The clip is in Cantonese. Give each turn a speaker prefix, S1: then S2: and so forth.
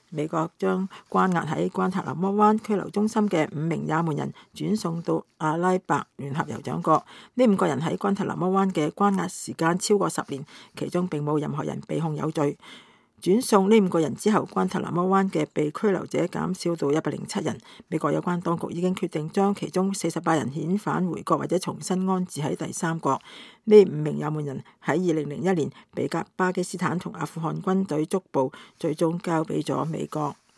S1: 美國將關押喺關塔那摩灣拘留中心嘅5名也門人轉送到阿拉伯聯合酋長國。呢5個人喺關塔那摩灣嘅關押時間超過10年，其中並冇任何人被控有罪。轉送呢5個人之後，關塔那摩灣嘅被拘留者減少到107人。美國有關當局已經決定將其中48人遣返回國或者重新安置喺第三國。呢5名也門人喺2001年被巴基斯坦同阿富汗軍隊捉捕，最終交俾咗美國。